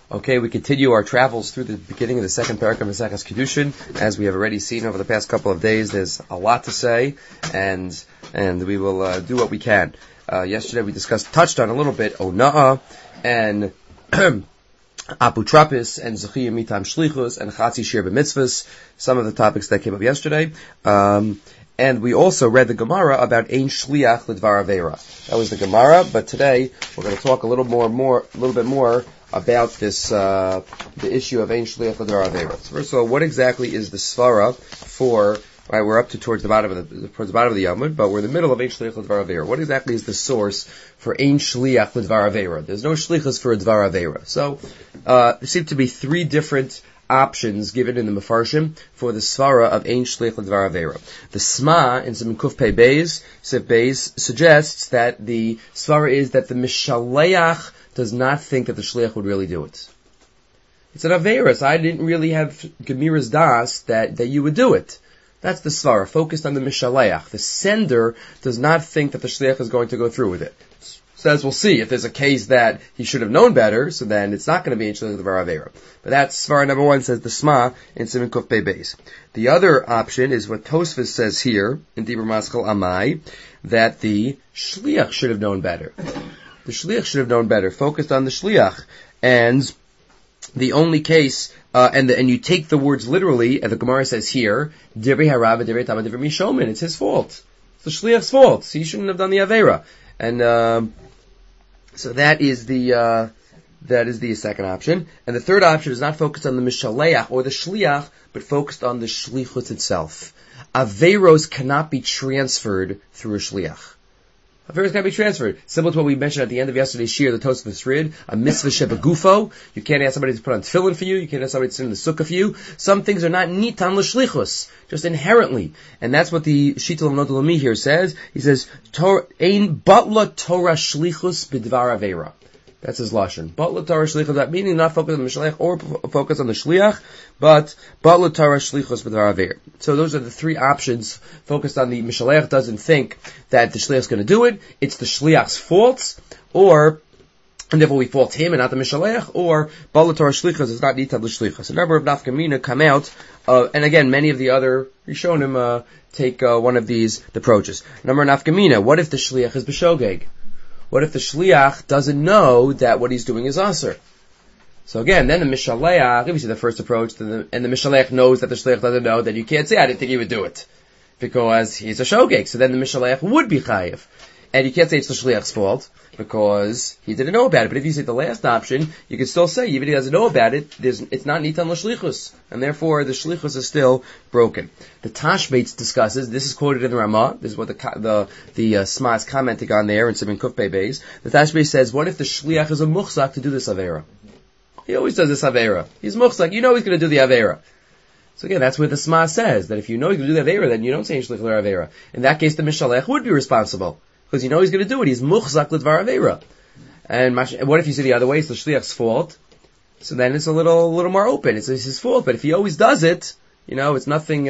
Okay, we continue our travels through the beginning of the second parak of Maseches Kedushin. As we have already seen over the past couple of days, there's a lot to say, and we will do what we can. Yesterday we touched on a little bit Ona'ah and Aputrapis and Zechiyah Mitam Shlichus and Chatzi Shir B'Mitzvahs, some of the topics that came up yesterday. And we also read the Gemara about Ein Shliach L'Dvar Aveira. That was the Gemara, but today we're going to talk a little bit more about this, the issue of Ein Shliach L'Dvar Aveira. So first of all, what exactly is the svara for? Right, we're up to towards the bottom of the Yamud, but we're in the middle of Ein Shliach L'Dvar Aveira. What exactly is the source for Ein Shliach L'Dvar Aveira? There's no shlichus for a Dvar Aveira. So there seem to be three different options given in the Mefarshim for the svara of Ein Shliach L'Dvar Aveira. The Sma in Siman Kuf Pei Beis, Sif Beis, suggests that the svara is that the Mishaleach does not think that the Shliach would really do it. It's an Aveira, so I didn't really have Gemiras Das that you would do it. That's the svara, focused on the Mishaleach. The sender does not think that the Shliach is going to go through with it. Says we'll see. If there's a case that he should have known better, so then it's not going to be Ein Shliach L'Dvar Aveira. But that's svara number one, says the Sma in Siman Kuf Pei Beis. The other option is what Tosfos says here in Dibur Maschal Amai, that the Shliach should have known better. The Shliach should have known better, focused on the Shliach. And the only case, and you take the words literally, and the Gemara says here, Divrei Harav Divrei Tama Divrei Mishomin, it's his fault. It's the Shliach's fault. So he shouldn't have done the Aveira. And so that is the second option. And the third option is not focused on the Mishaleach or the Shliach, but focused on the Shlichus itself. Aveiros cannot be transferred through a Shliach. Aveiros cannot be transferred. Similar to what we mentioned at the end of yesterday's shir, the Tosfos Rid, a mitzvah shebagufo. You can't ask somebody to put on tefillin for you. You can't ask somebody to sit in the sukkah for you. Some things are not nitan l'shlichus, just inherently. And that's what the Shittel of Nodalami here says. He says, ein batla Torah shlichus b'dvar aveira. That's his lashon. Batla Torah shlichus, that meaning not focus on the Mishaleach or focus on the Shliach, but batla Torah shlichus b'dvar aveira. So those are the three options focused on the Mishaleach doesn't think that the Shliach's going to do it. It's the Shliach's fault, and therefore we fault him and not the Mishaleach, or batla Torah shlichus is not nitan l'shlichus. A number of nafkamina come out, and again, many of the other Rishonim take one of these approaches. Number of nafkamina, what if the Shliach is b'shogeg? What if the Shliach doesn't know that what he's doing is Aser? So again, then the Mishaleach, if you see the first approach, and the Mishaleach knows that the Shliach doesn't know, then you can't say, I didn't think he would do it. Because he's a shogeg. So then the Mishaleach would be chayiv. And you can't say it's the Shliach's fault, because he didn't know about it. But if you say the last option, you can still say, even if he doesn't know about it, it's not nitan l'shlichus. And therefore, the shlichus is still broken. The Tashbetz discusses, this is quoted in the Ramah, this is what the Sma is commenting on there in Siman Kuf Pei Beis. The Tashbetz says, what if the Shliach is a muchzak to do this Aveira? He always does this Aveira. He's muchzak, you know he's going to do the Aveira. So again, that's what the Sma says, that if you know he's going to do the Aveira, then you don't say Shliach Aveira. In that case, the Mishalech would be responsible. Because you know he's going to do it. He's muchzak l'dvar aveira. And what if you say the other way? It's the shliach's fault. So then it's a little more open. It's his fault. But if he always does it, it's nothing,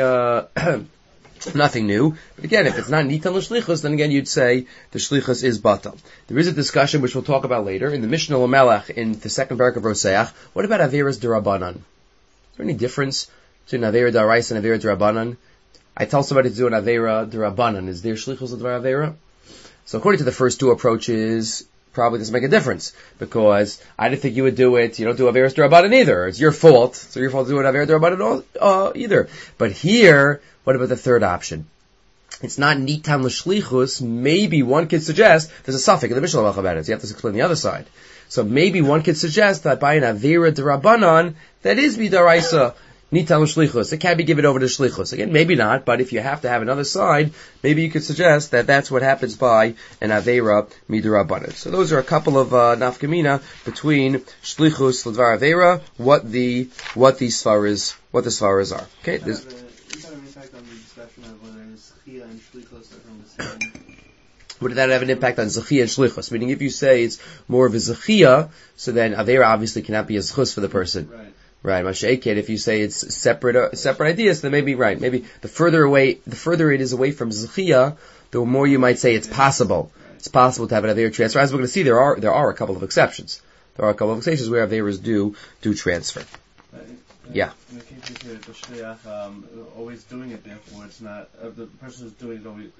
nothing new. But again, if it's not nitan l'shlichus, then again you'd say the shlichus is batal. There is a discussion which we'll talk about later in the Mishnah L'Melech in the second parak of Roseach. What about aveiras d'Rabbanan? Is there any difference between aveira d'Oraisa and aveira d'Rabbanan? I tell somebody to do an aveira d'Rabbanan. Is there shlichus l'dvar aveira? So according to the first two approaches, probably doesn't make a difference, because I didn't think you would do it. You don't do Averis D'Rabbanan either. It's your fault. So your fault to do an Averis D'Rabbanan either. But here, what about the third option? It's not nitan l'shlichus. Maybe one could suggest, there's a suffix in the Mishnah about it, so you have to explain the other side. So maybe one could suggest that by an Averis D'Rabbanan, that is b'daraisa, nitan l'shlichus. It can be given over to shlichus. Again, maybe not, but if you have to have another side, maybe you could suggest that that's what happens by an aveira mid'Rabbanan. So those are a couple of nafkamina between shlichus l'dvar aveira, what the svaras are. Okay, does that have an impact on the discussion of whether zechiyah and shlichus are from the same? Would that have an impact on zechiyah and shlichus? Meaning, if you say it's more of a zechiyah, so then aveira obviously cannot be a zechus for the person. Right, Masha'ekid, if you say it's separate ideas, then maybe, right, maybe the further it is away from Zechiyah, the more you might say it's possible. It's possible to have an Aveira transfer. As we're going to see, there are a couple of exceptions. there are a couple of cases where Averas do transfer. Yeah. In the case you said the shliach always doing it, therefore it's not the person who's doing it always.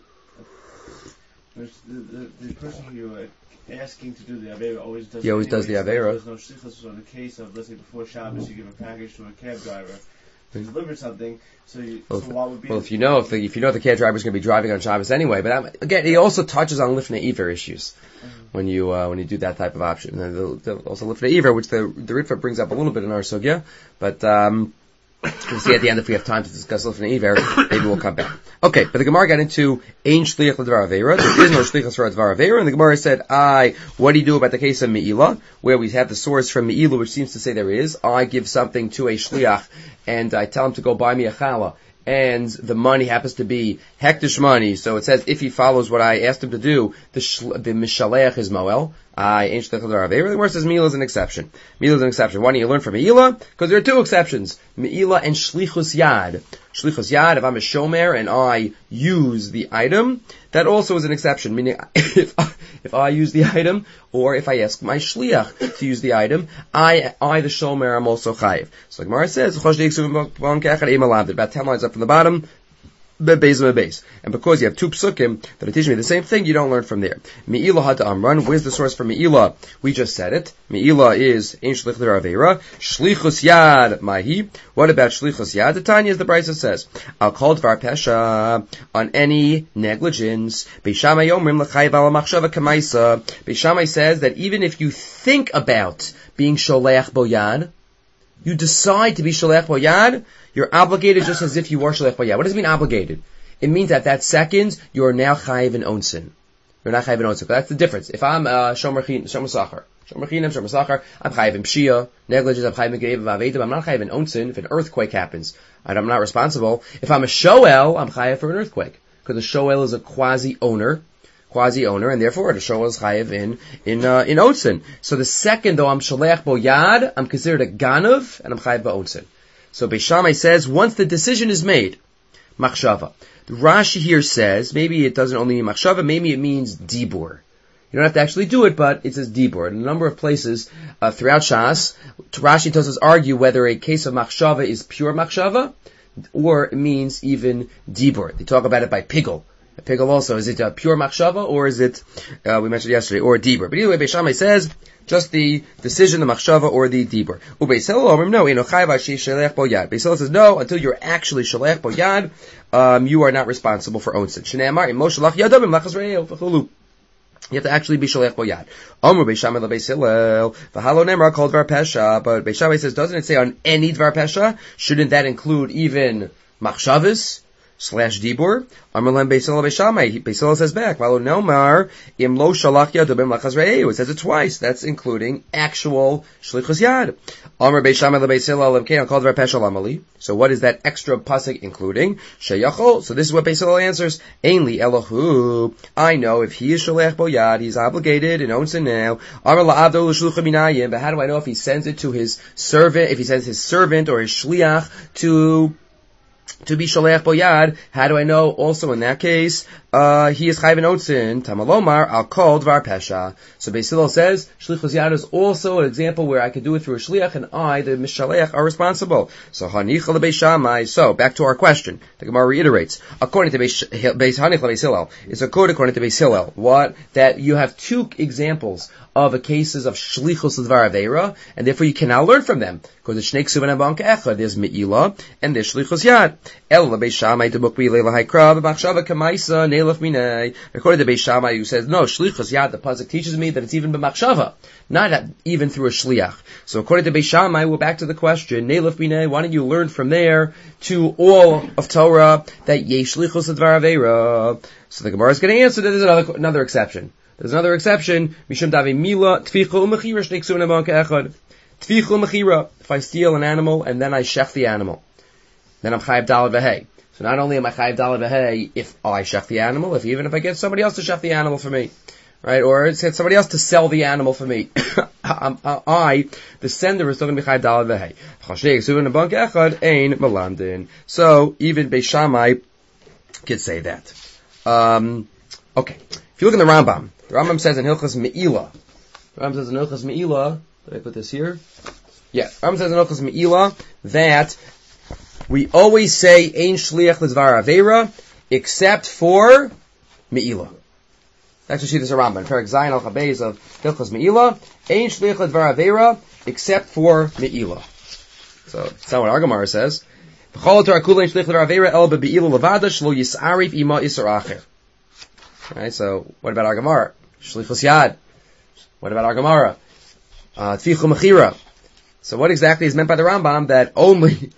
The person who you're asking to do the Avera always does. He always does the Avera. There's no shlichus on the case of, let's say, before Shabbos you give a package to a cab driver to deliver something. So what would be? Well, if you know the cab driver is going to be driving on Shabbos anyway, but again, he also touches on Lifnei Iver issues when you do that type of option. And also Lifnei Iver, which the Ritva brings up a little bit in our sugya, but we'll see at the end if we have time to discuss Lifnei Iver. Maybe we'll come back. Okay, but the Gemara got into Ein Shliach L'Dvar Aveira. There is no Shlichus for Dvar Aveira, and the Gemara said, what do you do about the case of Me'ilah, where we have the source from Me'ilah, which seems to say there is. I give something to a Shliach, and I tell him to go buy me a challah, and the money happens to be hektish money, so it says if he follows what I asked him to do, the Mishalech is Moel. Ein Shliach L'Dvar Aveira. The Gemara says Me'ilah is an exception. Me'ilah is an exception. Why don't you learn from Me'ilah? Because there are two exceptions. Me'ilah and Shlichus Yad. Shlichus Yad, if I'm a shomer and I use the item, that also is an exception. Meaning, if I use the item, or if I ask my shliach to use the item, I the shomer, am also chayiv. So the Gemara says, about 10 lines up from the bottom, base. And because you have two psukim that are teaching me the same thing, you don't learn from there. Me'ilah had to amran. Where's the source for Me'ilah? We just said it. Me'ilah is Ein Shlich L'Dvar Aveira. Shlichus Yad Mahi. What about Shlichus Yad? The Tanya, as the Brisa says, I'll call Dvar Pesha on any negligence. Beishamai Yomrim L'Chayiv Ala Machshava Kamaisa. Beishamai says that even if you think about being Sholeach Bo Yad, you decide to be Sholeach Bo Yad, you're obligated just as if you were Sholeach Bo Yad. What does it mean obligated? It means at that second, you're now Chayiv in Onsin. You're not Chayiv in Onsin. That's the difference. If I'm Shomer Sachar, I'm Chayiv in Pshia, negligence, I'm Chayiv in Ge'ev Avedim, I'm not Chayiv in Onsin. If an earthquake happens, and I'm not responsible. If I'm a Shoel, I'm Chayiv for an earthquake. Because the Shoel is a quasi-owner, and therefore the Shoel is Chayiv in Onsin. So the second, though I'm Sholeach Bo Yad, I'm considered a Ganav, and I'm Chayiv Bo Onsin. So Beis Shammai says, once the decision is made, Machshava. The Rashi here says, maybe it doesn't only mean Machshava, maybe it means Dibur. You don't have to actually do it, but it says Dibur. In a number of places throughout Shas, Rashi and Tosfos argue whether a case of Machshava is pure Machshava, or it means even Dibur. They talk about it by Pigel. Pigel also, is it pure Machshava, or is it, we mentioned yesterday, or Dibur. But either way, Beis Shammai says, just the decision, the machshava, or the dibur. Beis Hillel no, Beis Hillel says no, until you're actually shalech bo yad, you are not responsible for onsin. Shneimar im moshalach yadav im lachas re'eu v'chulu. You have to actually be shalech bo yad. Amru Beis Shammai leBeis Hillel v'halo nemar called dvar pesha, but Beis Shammai says, doesn't it say on any dvar pesha? Shouldn't that include even machshavas / dibur? Amalem Beis Hillel Beis Shammai. Beis Hillel says back, Valo Nomar im lo shalach yadubim lachas re'eu. It says it twice. That's including actual shlichus yad. Amar Beis Shammai leBeis Hillel I'll call dvar pesha lamali. So what is that extra pasuk including? Sheyachol. So this is what Beis Hillel answers. Ainli Elohu. I know if he is shalech bo yad, he's obligated and owns it now. Amar la'avdo l'shlucha minayim. But how do I know if he sends it to his servant? If he sends his servant or his shliach to be Sholeach Bo Yad, how do I know also in that case, he is Chayv in Otzin, Tamalomar, I'll call Dvar Pesha. So Beis Hillel says, Shlichus Yad is also an example where I could do it through a Shliach and I, the Mishaleach, are responsible. So Hanicha LeBeis Shammai. So, back to our question. The Gemara reiterates, according to Beis Hanicha LeBeis Hillel, it's according to Beis Hillel, what? That you have two examples of the cases of Shlichus L'Dvar Aveira, and therefore you cannot learn from them. Because the Shnei Ksuvim and Bank Echad, there's Me'ilah, and there's Shlichus Yad. El Beis Shammai to Bukbi Leila Haikra, B'machshava Kamaisa, Neilaf Minei. According to Beis Shammai, who says, no, Shlichus Yad, the pasuk teaches me that it's even b'machshava, not even through a Shliach. So according to Beis Shammai, we're back to the question, Neilaf Minei, why don't you learn from there to all of Torah that Yesh Shlichus L'Dvar Aveira? So the Gemara is going to answer that there's another exception. There's another exception. Mishum davi mila tficha u'mechira shnei ksuvim bank echad. Tficha u'mechira. If I steal an animal and then I shech the animal, then I'm chayav daled v'hei. So not only am I chayav daled v'hei if I shech the animal, even if I get somebody else to shech the animal for me, right? Or it's get somebody else to sell the animal for me. I, the sender, is still going to be chayav daled v'hei. Shnei ksuvim bank echad ein melamdin. So even Beis Shammai could say that. Okay. If you look in the Rambam says in Hilchas Me'ilah, Did I put this here? Yeah. Rambam says in Hilchos Me'ilah that we always say Ein Shliach L'Dvar Aveira except for Me'ilah. That's what she does a Rambam. Perek Zayin Al Chabez of Hilchos Me'ilah. Ein Shliach L'Dvar Aveira except for Me'ilah. So that's not what our Gemara says. Right, so what about our Gemara? Shlichus Yad. What about our Gemara? Tfichu Mechira. So what exactly is meant by the Rambam that only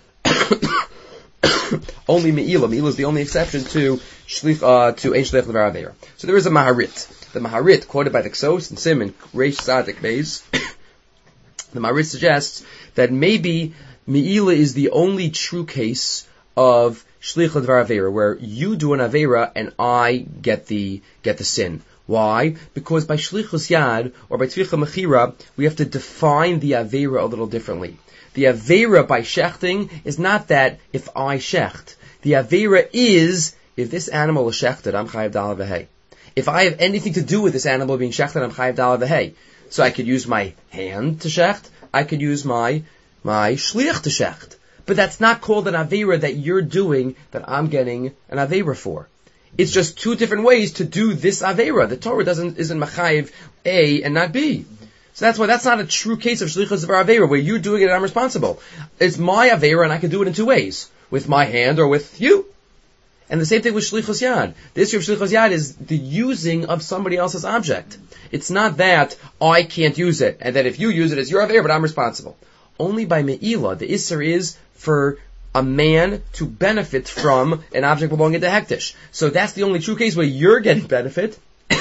only Me'ilah. Me'ilah is the only exception to Ein Shliach L'Dvar Aveira. So there is a Maharit. The Maharit, quoted by the Ksos and Simon, Reish Tzadik Beis, the Maharit suggests that maybe Me'ilah is the only true case of Shliach L'Dvar Aveira, where you do an Aveira and I get the sin. Why? Because by Shlichus Yad or by Tficha Mechira, we have to define the Aveira a little differently. The Aveira by shechting is not that if I shecht. The Aveira is if this animal is shechted, I'm chayav dalav v'hei. If I have anything to do with this animal being shechted, I'm chayav dalav v'hei. So I could use my hand to shecht. I could use my shliach to shecht. But that's not called an Aveira that you're doing that I'm getting an Aveira for. It's just two different ways to do this Aveira. The Torah isn't machayiv A and not B. So that's why that's not a true case of Shlichus L'Dvar Aveira, where you're doing it and I'm responsible. It's my Aveira and I can do it in two ways. With my hand or with you. And the same thing with Shlichus Yad. The issue of Shlichus Yad is the using of somebody else's object. It's not that I can't use it, and that if you use it, it's your Aveira, but I'm responsible. Only by Me'ilah, the Isser is for a man to benefit from an object belonging to Hektish. So that's the only true case where you're getting benefit,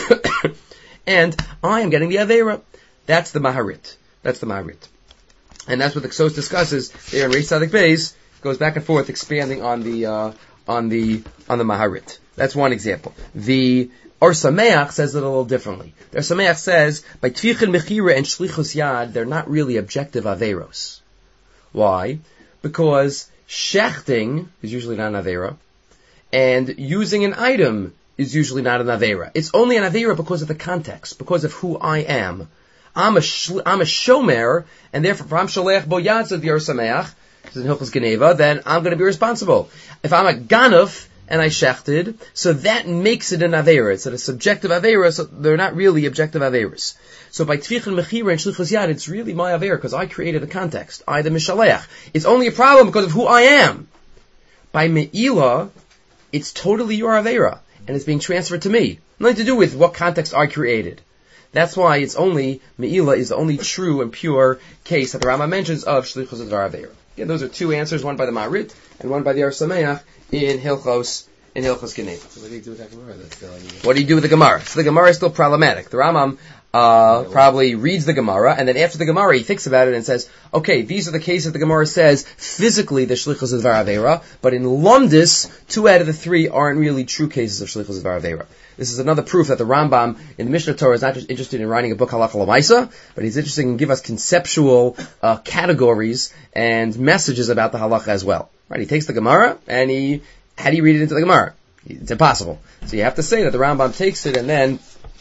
and I am getting the Aveira. That's the Maharit. And that's what the Ksos discusses there in Reish Tzadik Beis. Goes back and forth, expanding on the Maharit. That's one example. The Or Sameach says it a little differently. The Or Sameach says, by Tfichin Mechira and Shlichus Yad, they're not really objective Averos. Why? Because shechting is usually not an Aveira, and using an item is usually not an Aveira. It's only an Aveira because of the context, because of who I am. I'm a shomer, and therefore, if I'm Sholech Bo Yad, says the Or Sameach, in Hilchos Geneva, then I'm going to be responsible. If I'm a Ganuf, and I shechted, so that makes it an Aveira. It's a subjective Aveira, so they're not really objective Aveiras. So by Tfichin Mechira and Shlichus Yad, it's really my Aveira, because I created the context. I, the Mishaleach. It's only a problem because of who I am. By Me'ilah, it's totally your Aveira, and it's being transferred to me. Nothing to do with what context I created. That's why it's only, Me'ilah is the only true and pure case that the Rambam mentions of Shlichus L'Dvar Aveira. Again, those are two answers, one by the Maharit, and one by the Or Sameach, in Hilchos Geneva. So what do you do with that Gemara? What do you do with the Gemara? So the Gemara is still problematic. The Rambam probably reads the Gemara, and then after the Gemara he thinks about it and says, okay, these are the cases the Gemara says physically the Shlichus L'Dvar Aveira, but in Lumdis, 2 out of the 3 aren't really true cases of Shlichus L'Dvar Aveira. This is another proof that the Rambam in the Mishnah Torah is not just interested in writing a book Halacha L'Maisa, but he's interested in give us conceptual categories and messages about the Halacha as well. Right? He takes the Gemara and how do you read it into the Gemara? It's impossible. So you have to say that the Rambam takes it and then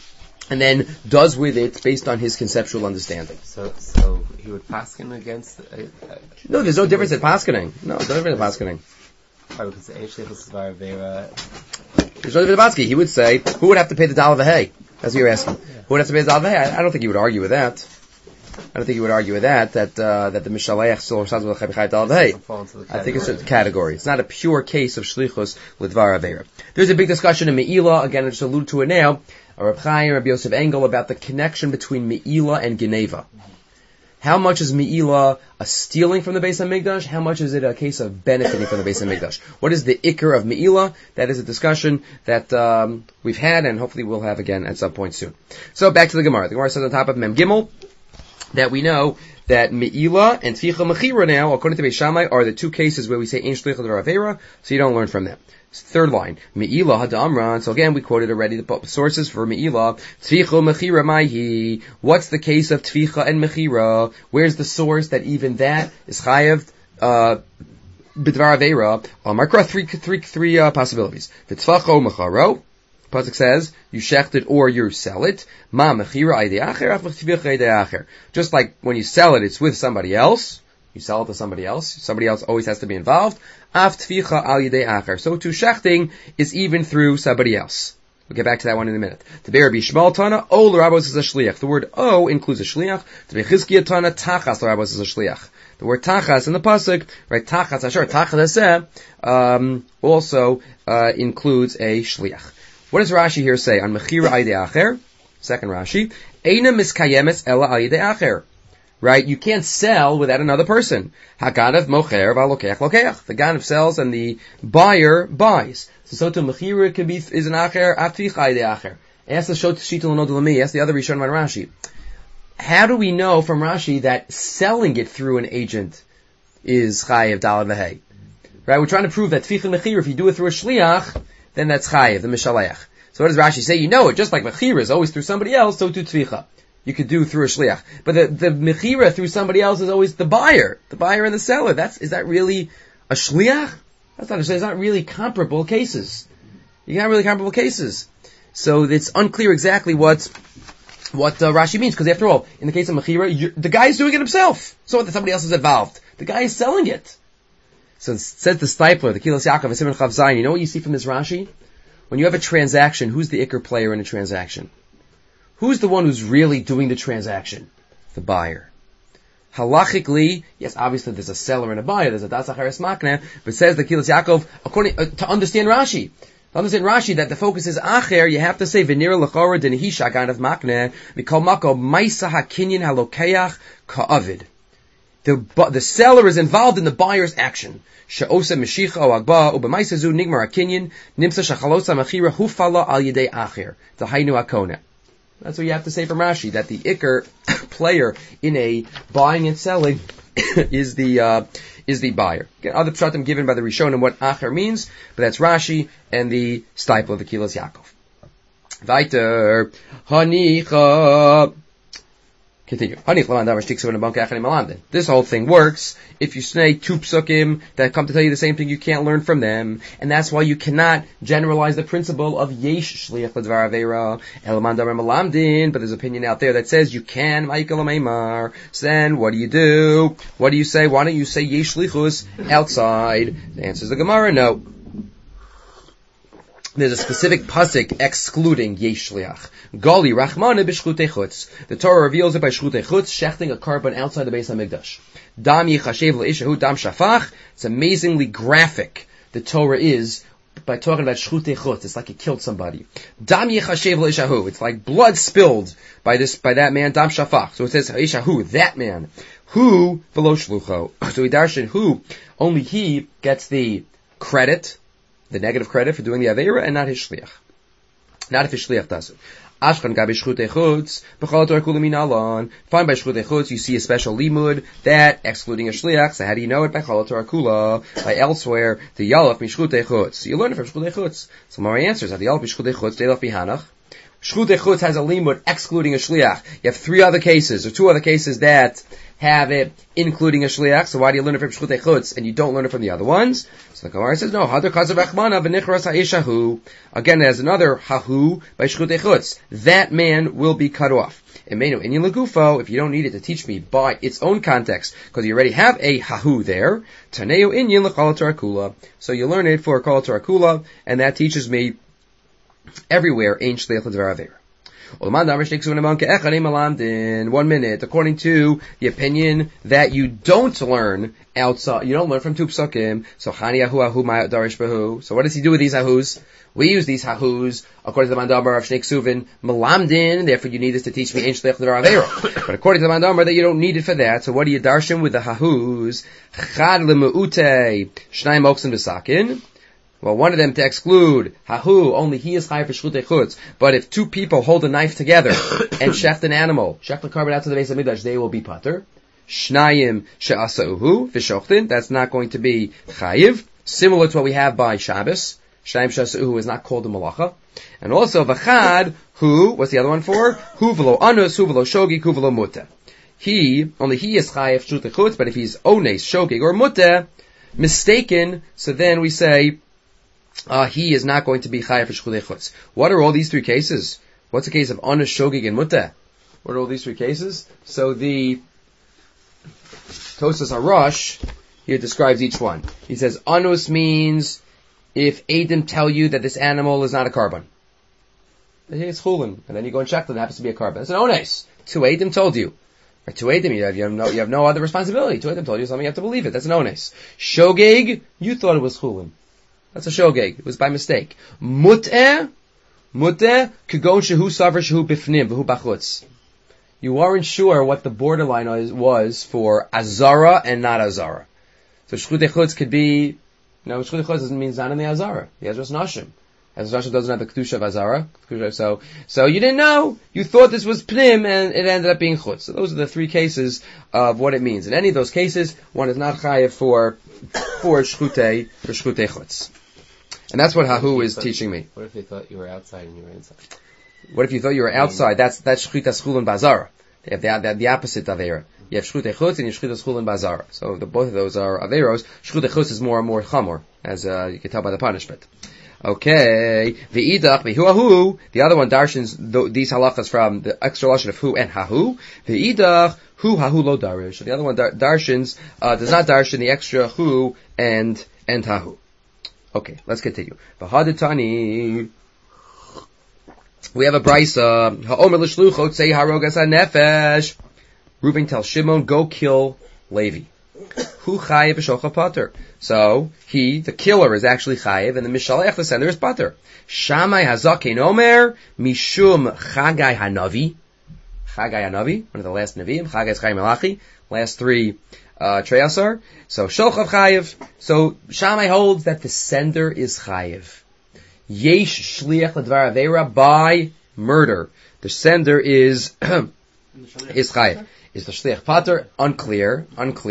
does with it based on his conceptual understanding. So he would paskin against. No, there's no difference in paskening. No, there's no difference in paskening. Why? Because the Shlichus L'Dvar Aveira. There's no difference in paskening. He would say, who would have to pay the dollar v'hei? That's what you're asking. Yeah. Who would have to pay the dollar v'hei? I don't think he would argue with that. That the Mishaleach still responsible for Chayav Dal V'hei. I think it's a category. It's not a pure case of Shlichus L'Dvar Aveira. There's a big discussion in Me'ilah, again I just alluded to it now, Reb Chaim, Rabbi Yosef Engel, about the connection between Me'ilah and Geneva. How much is Me'ilah a stealing from the Beis HaMikdash? How much is it a case of benefiting from the Beis HaMikdash? What is the Iker of Me'ilah? That is a discussion that we've had and hopefully we'll have again at some point soon. So back to the Gemara. The Gemara says on top of Mem Gimel, that we know that Me'ilah and Tficha Mechira now, according to Beis Shammai, are the two cases where we say Ein Shlichus L'Dvar Aveira, so you don't learn from them. Third line, Me'ilah Hadamran. So again, we quoted already the sources for Me'ilah. Tficha Mechira Maihi. What's the case of Tficha and Mechira? Where's the source that even that is Chayav B'Dvar Aveira? Markra three possibilities. The Tfacho Mecharo, Pasuk says, you shecht it or you sell it. Ma mechira ayde acher, af mechtivich ayde acher. Just like when you sell it, it's with somebody else. You sell it to somebody else. Somebody else always has to be involved. Af tficha al yedei acher. So too, shechting is even through somebody else. We'll get back to that one in a minute. To be Rabbi Shmuel Tana, O l'Rabbos is a shliach. The word O includes a shliach. To be Chizkiah Tana, Tachas l'Rabbos is a shliach. The word Tachas in the pasuk, right? Tachas Asher, Tachas also includes a shliach. What does Rashi here say on Mechira Ayde Acher? Second Rashi, Eina miskayemes ela Ayde Acher. Right? You can't sell without another person. Haganav mocher v'alokeach lokeach. The ganav sells and the buyer buys. So to mechira can be is an acher aftvich ayde acher. Ask the shot shitul no delami. Ask the other Rishon on Rashi. How do we know from Rashi that selling it through an agent is chayev dalad v'hei? Right? We're trying to prove that tfich and mechira, if you do it through a shliach, then that's chayev, the mishalech. So what does Rashi say? You know it, just like mechira is always through somebody else, so too tficha. You could do through a shliach. But the mechira through somebody else is always the buyer and the seller. Is that really a shliach? That's not it's not really comparable cases. You got really comparable cases. So it's unclear exactly what Rashi means, because after all, in the case of mechira, the guy is doing it himself. So that somebody else is involved. The guy is selling it. So it says the Stipler, the Kilas Yaakov, Simon Chav Zayin. You know what you see from this Rashi? When you have a transaction, who's the ikr player in a transaction? Who's the one who's really doing the transaction? The buyer. Halachically, yes, obviously there's a seller and a buyer, there's a das acharis makneh, but says the Kilas Yaakov, according, to understand Rashi, that the focus is acher, you have to say, v'nira l'chora d'nehisha ganav makneh, mikol mako maisa hakinyin halokeach ka'avid. The seller is involved in the buyer's action. She'osa meshicha o agba, u'b'maisa zu nigmar hakinyin, nimsa shachalosa machira hufala al yedei acher, t'hainu hakone. That's what you have to say from Rashi, that the ikr player in a buying and selling is the buyer. Again, other pshatim given by the Rishonim what acher means, but that's Rashi and the Stipler of the Kilas Yaakov. Weiter, hanicha. Continue. This whole thing works if you say two psukim that come to tell you the same thing, you can't learn from them, and that's why you cannot generalize the principle of yesh shliach l'dvar aveira elaman davar malamdin. But there's opinion out there that says you can ma'ikal meimar. So then, what do? What do you say? Why don't you say yesh shlichus outside? The answer is the Gemara, no. There's a specific pasuk excluding yesh shliach. Gali rachmane b'shchutei chutz. The Torah reveals it by shchutei chutz, shechting a carbon outside the Beis Hamikdash. Dam yichashev le'ishahu dam shafach. It's amazingly graphic. The Torah is by talking about shchutei chutz. It's like he killed somebody. Dam yichashev le'ishahu. It's like blood spilled by that man. Dam shafach. So it says ishahu, that man. Who v'lo shlucho. So we darshan who. Only he gets the credit, the negative credit for doing the Aveira, and not his shliach. Not if his shliach does it. Ashkan gabi shchutei chutz, b'chol Torah kula min alon. Fine, by shchutei chutz, you see a special limud, that, excluding a shliach, so how do you know it? By chol Torah kula. By elsewhere, the yalaf mishchutei chutz. So you learn it from shchutei chutz. So my answers are the yalaf mishchutei chutz, the yalaf bihanach. Shchutei chutz has a limud excluding a shliach. You have two other cases that have it including a shliach. So why do you learn it from shchutei chutz and you don't learn it from the other ones? So the Gemara says no. Hadar kazav achmana v'nichras ha'ishahu. Again, there's another hahu by shchutei chutz. That man will be cut off. Emenu inyan legufo. If you don't need it to teach me by its own context, because you already have a hahu there. Taneu inyan l'chol Torah kula. So you learn it for kol Torah kula, and that teaches me everywhere ein shliach l'dvar aveira. 1 minute, according to the opinion that you don't learn outside, you don't learn from two psukim, so chani ahu ahu ma'at darish bahu. So what does he do with these ahus? We use these ahus, according to the Mandabar of Shnei Ksuvin, malamdin, therefore you need this to teach me ein shliach l'dvar aveira. But according to the Mandabar that you don't need it for that, so what do you darshan with the ahus? Chad le'me'ute, shnai moksim b'sakin. Well, one of them to exclude, hahu, only he is chayav for shchutei chutz. But if two people hold a knife together and shecht an animal, shecht the carbon out to the Beis Hamikdash, they will be pater. Shnayim she'asauhu v'shochtin, that's not going to be chayiv. Similar to what we have by Shabbos. Shnayim she'asauhu is not called a malacha. And also v'chad, who, what's the other one for? Hu v'lo anus, hu v'lo shogig, hu v'lo muteh. Only he is chayav shchutei chutz, but if he's ones, shogig, or muteh, mistaken, so then we say, he is not going to be chayav for shchutei chutz. What are all these three cases? What's the case of anus, shogeg, and muteh? What are all these three cases? So the Tosas Harash here describes each one. He says anus means if Eidim tell you that this animal is not a carbon. It's chulin, and then you go and check that it happens to be a carbon. That's an ones. Two Eidim told you. Or two Eidim, you have no other responsibility. Two Eidim told you something, you have to believe it. That's an ones. Shogeg, you thought it was chulin. That's a shogeg. It was by mistake. Muteh, kagon shehu savar shehu bifnim v'hu bachutz. You weren't sure what the borderline was for azara and not azara. So shchutei chutz could be, shchutei chutz doesn't mean zan in the azara. The Ezras Nashim. Ezras Nashim doesn't have the kedusha of azara. So you didn't know. You thought this was pnim and it ended up being chutz. So those are the three cases of what it means. In any of those cases, one is not chayav for shchutei chutz. And that's what Hahu is teaching me. What if they thought you were outside and you were inside? What if you thought you were outside? That's shchutas chulin bazara. They have the opposite avera. You have shchutei chutz and you have shchutas chulin bazara. So both of those are averos. Shchutei chutz is more and more chamor, as you can tell by the punishment. Okay, ve'idach ve'huahu. The other one darshans these halachas from the extra lashon of hu and hahu. Ve'idach hu hahu lo darish. So the other one darshans does not darshan the extra hu and hahu. Okay, let's continue. V'haditani. We have a brisa. Ha'omer l'shluchot say harogas ha'nefesh. Reuben tells Shimon, go kill Levi. Hu chayev v'shocha pater. So, the killer is actually chayev, and the mishalech, the sender, is pater. Shammai hazaken omer, mishum chagai hanavi. Chagai hanavi, one of the last Nevi'im. Chagai is Chaim Malachi. Last three, Treyasar. So, shochav chayev. So, Shammai holds that the sender is chayev. Yesh shliach l'dvar avera by murder. The sender is chayev. Is the shliach pater? Unclear.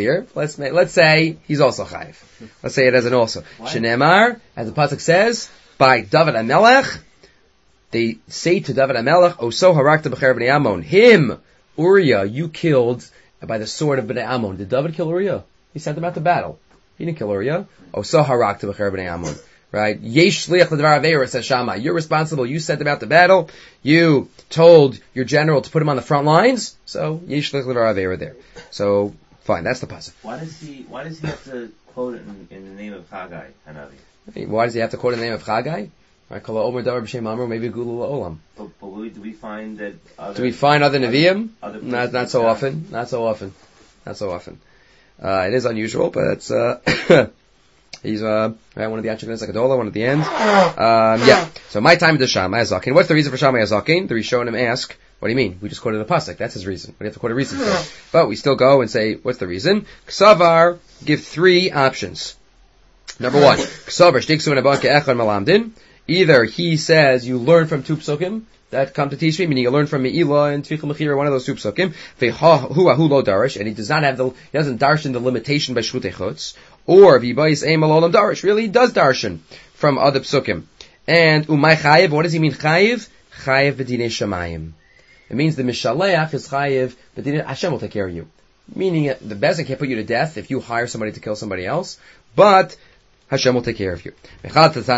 Let's say he's also chayev. Let's say it as an also. Shenemar, as the pasuk says, by David HaMelech, they say to David HaMelech, Oso harakta b'cher b'nei Ammon. Him, Uriah, you killed by the sword of b'nei Ammon. Did David kill Uriah? He sent him out to battle. He didn't kill Uriah. Oso harakta b'cher b'nei Ammon. Right? Yesh shliach l'dvar avera, says Shammai. You're responsible. You sent him out to battle. You told your general to put him on the front lines. So, yesh shliach l'dvar avera there. So, fine. That's the pasuk. Why does he have to quote it in the name of Chagai Hanavi? Why does he have to quote in the name of Chagai? Right? Kol ha'omer davar b'shem Amru, maybe gulu la'olam. But do we find that Do we find other Nevi'im? Not so God? often. Not so often. It is unusual, but it's, he's one of the Ashkenaz Agadola, one at the end. Yeah. So my time is Shammai Azakin. What's the reason for Shammai Azakin? The Rishonim ask, what do you mean? We just quoted a pasuk. That's his reason. We have to quote a reason for it. But we still go and say, what's the reason? Ksavar, give three options. Number one, Ksavar shtiksu nabanke echad malamdin. Either he says you learn from two psukim that come to teach me, meaning you learn from Me'ilah and Tfichel Mechira, one of those two psukim. Ve'hu lo darish, and he doesn't darshan the limitation by shchutei chutz. Or v'bayis eim alolam darish. Really, he does darshan from other psukim. And umay chayev. What does he mean chayev? Chayev b'dinei shamayim. It means the mishaleach is chayev b'dinei Hashem will take care of you. Meaning the bezek can't put you to death if you hire somebody to kill somebody else, but Hashem will take care of you. Wait, so the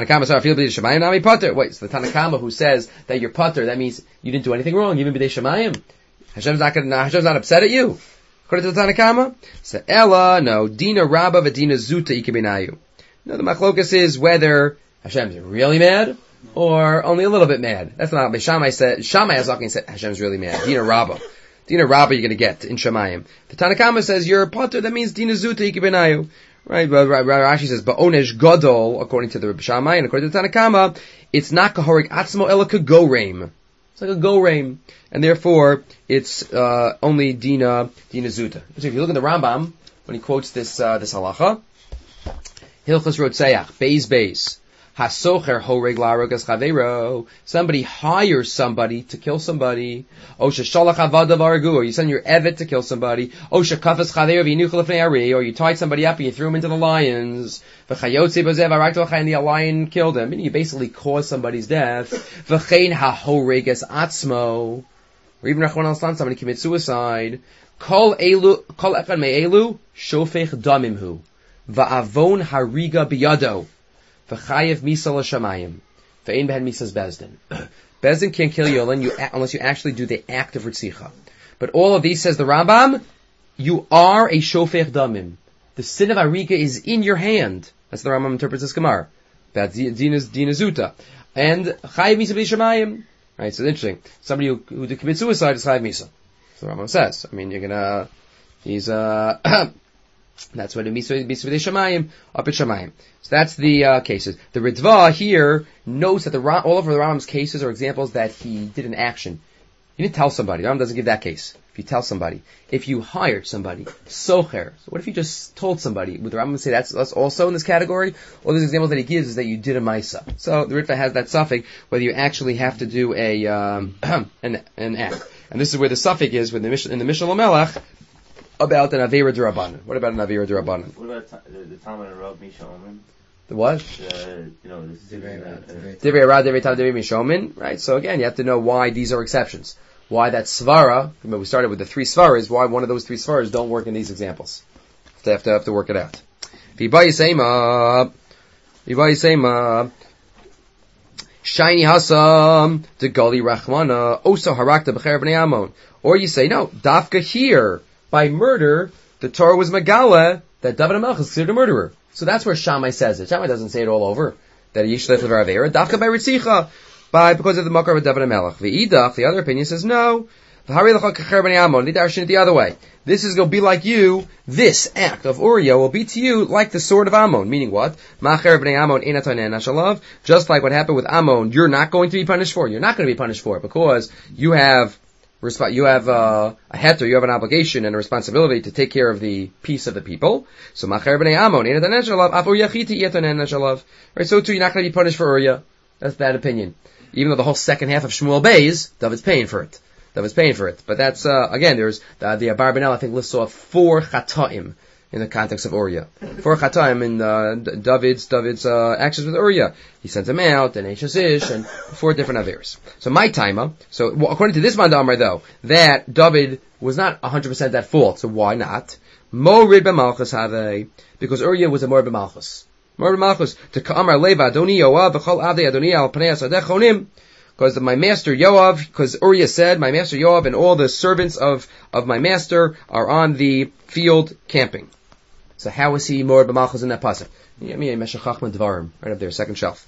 Tanakama who says that you're pater, that means you didn't do anything wrong, even b'dei shamayim. Hashem's not upset at you. According to the Tanakama, so Ella, no, Dina Rabba v'Dina Zuta ikibinayu. No, the machlokas is whether Hashem's really mad or only a little bit mad. That's not what Shammai said. Shammai Azakin said Hashem's really mad. Dina Rabba you're going to get in Shamayim. The Tanakama says you're a pater, that means Dina Zuta ikibinayu. Right, Rashi says, Ba'onesh Gadol, according to the Rebbe Shammai, and according to the Tanakama, it's not Kahorik Atzmo Ela Kagoreim. It's like a Goreim. And therefore, it's, only Dina Zuta. So if you look at the Rambam, when he quotes this halacha, Hilchos Rotzeach, Beis, Hasocher Horeg La'arogas Chaveiro. Somebody hires somebody to kill somebody. Osha Shalach Avadav Aragu, or you send your Evet to kill somebody. Osha Kafas Chaveiro V'yinuch Lefnei Ari, or you tied somebody up and you threw him into the lions. V'chayotze Bazev Arakto and the lion killed him. Meaning you basically caused somebody's death. V'chein HaHoregas Atzmo. Or even Rachman al-Stan, somebody commits suicide. Kol Echad Me'elu, Shofech Damimhu. Va'avon Hariga Biyado. V'chayev misa l'shamayim. Ve'ein behen misas bezdin. Bezdin can't kill you unless you actually do the act of ritzicha. But all of these, says the Rambam, you are a shofech damim. The sin of Arika is in your hand. That's the Rambam interprets this Gemara. That's Dina Zuta. And Chayiv Misa B'Shamayim. Right, so it's interesting. Somebody who commits suicide is Chayiv Misa. So the Rambam says. I mean, that's what it means, Misa B'Shamayim, up at Shamayim. So that's the cases. The Ritva here knows that all of the Rambam's cases are examples that he did an action. You didn't tell somebody. The Rambam doesn't give that case. If you tell somebody, if you hired somebody, socher. So what if you just told somebody? Would the Rambam say that's also in this category? All these examples that he gives is that you did a Maisa. So the Ritva has that suffix, whether you actually have to do an act. And this is where the suffix is in the Mishnah Lamelech about an Avera D'Rabbanan. What about an Avera D'Rabbanan? What about the Talmud of Rav Misha Omen? The what? Divrei Arad, Divrei Tav, Divrei Mishomin. Right. So again, you have to know why these are exceptions. Why that svara? Remember, we started with the 3 svaras. Why one of those 3 svaras don't work in these examples? They have to work it out. V'bayisema shiny hasam de gali rachmana osa harakta b'cher b'nei Amon. Or you say no, dafka here by murder the Torah was megala that David HaMelech is considered a murderer. So that's where Shammai says it. Shammai doesn't say it all over. That he yishlech levar avera. Dafka by ritzicha, because of the makar of David HaMelech. V'idach, the other opinion says no. V'hari l'chak kacher b'nei Amon. They darshan it the other way. This is going to be like you. This act of Uriah will be to you like the sword of Ammon. Meaning what? Ma'acher b'nei Ammon ein atanen nashalav. Just like what happened with Ammon, you're not going to be punished for. You're not going to be punished for it because you have a heter, you have an obligation and a responsibility to take care of the peace of the people. So Ma'acher b'nei Ammon ein atanen nashalav. Af Uriah chiti atanen nashalav. Right. So too, you're not going to be punished for Uriah. That's that opinion. Even though the whole second half of Shmuel Beis, David's paying for it. But that's, again, there's, the Abarbanel, I think, lists off 4 chataim in the context of Uriah. 4 chataim in, David's, actions with Uriah. He sends him out, and Ashes Ish, and 4 different Averis. So my timer, according to this Mandamar though, that David was not 100% at fault, so why not? Morid b'malchus have, because Uriah was a morid b'malchus. Morid b'malchus, to ka'amar leva, adoni Yoav, v'chol avdei adoni al panei asadech chonim, because my master Yoav, because Uriah said, my master Yoav and all the servants of my master are on the field camping. So how is he more b'malchus in that pasuk? Right up there, second shelf.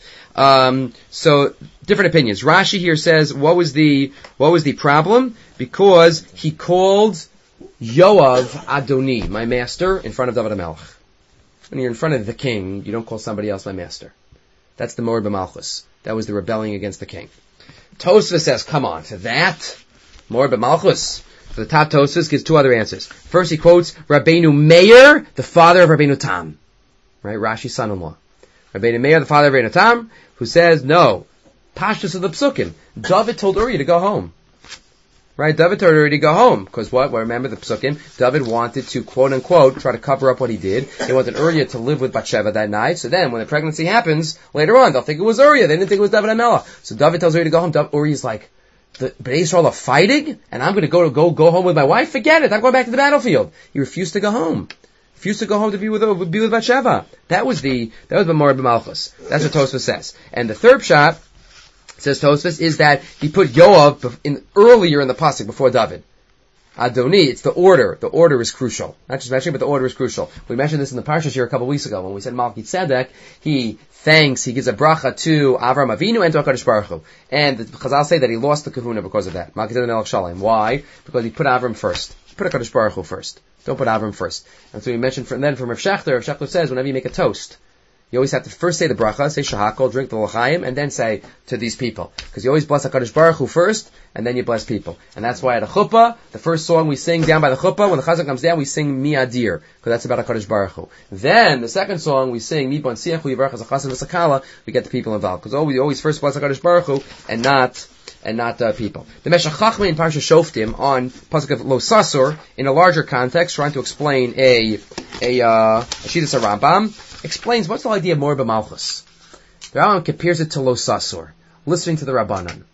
So different opinions. Rashi here says, what was the problem? Because he called Yoav Adoni, my master, in front of David HaMelech. When you're in front of the king, you don't call somebody else my master. That's the Morid b'malchus. That was the rebelling against the king. Tosfos says, come on, to that, more b'malchus. For the top Tosfos gives 2 other answers. First he quotes Rabbeinu Meir, the father of Rabbeinu Tam. Right, Rashi's son-in-law. Rabbeinu Meir, the father of Rabbeinu Tam, who says, no, Pashtus of the Psukim. David told Uriah to go home. Right, David told Uriah to go home. Because what? Well, remember the Psukim? David wanted to, quote-unquote, try to cover up what he did. He wanted Uriah to live with Bathsheba that night. So then, when the pregnancy happens, later on, they'll think it was Uriah. They didn't think it was David HaMelech. So David tells Uriah to go home. Uriah's like, the Bnei Yisrael are fighting? And I'm going to go home with my wife? Forget it. I'm going back to the battlefield. He refused to go home. Refused to go home to be with Bathsheba. That was the Morid b'malchus. That's what Tosfos says. And the third shot, says Tosfos, is that he put Yoav earlier in the pasuk before David. Adoni, it's the order. The order is crucial. Not just mentioning, but the order is crucial. We mentioned this in the Parshas here a couple of weeks ago when we said Malki Tzedek. He gives a bracha to Avram Avinu and to HaKadosh Baruch Hu. And the Chazal say that he lost the kahuna because of that. Malki Tzedek Melech Shalem. Why? Because he put Avram first. Put HaKadosh Baruch Hu first. Don't put Avram first. And so we mentioned from Rav Shechter says whenever you make a toast, you always have to first say the bracha, say shahakol, drink the l'chaim, and then say to these people. Because you always bless HaKadosh Baruch Hu first, and then you bless people. And that's why at a chuppah, the first song we sing down by the chuppah, when the chazan comes down, we sing Mi Adir, because that's about HaKadosh Baruch Hu. Then, the second song, we sing Mi Bon Siach Hu Yivarach HaChasan V'Sakala, we get the people involved. Because we always first bless HaKadosh Baruch Hu, and not people. The Meshech Chachmei in Parsha Shoftim on pasuk of Lo Sasur, in a larger context, trying to explain a Shittas Rambam, explains what's the idea of Morid b'malchus. The Rambam compares it to Lo Sasur, listening to the Rabbanan.